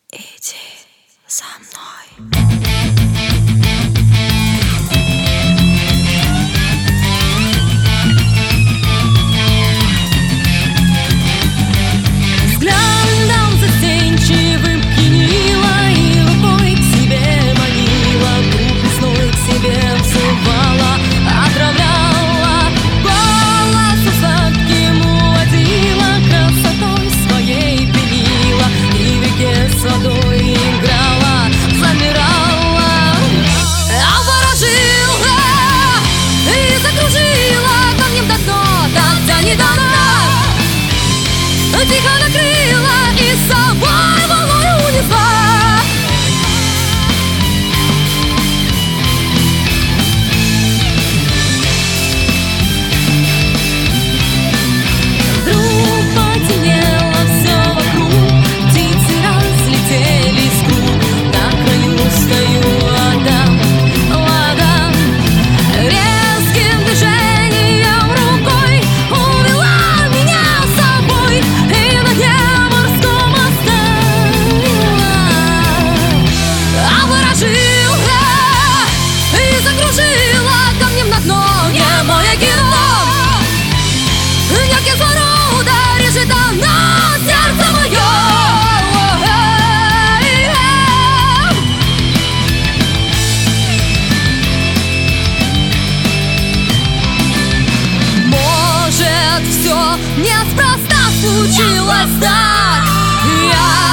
Иди за мной. Взглядом застенчивым пьянила и рукой к себе манила, вдруг весной к себе взывала, отравляла, голосом сладким уводила, красотой своей пленила и в реке с водой играла, замирала, обворожила и закружила камнем до дна, тогда не дана. Тихо накрыла и с собой волною унесла. Вдруг потемнело все вокруг, птицы разлетелись в круг. На краю стою, отдам, ладам, резким движением рукой увела меня с собой. И закружила камнем на дно немое кино. Не кислорода режет оно сердце мое. Может, все неспроста случилось так. Я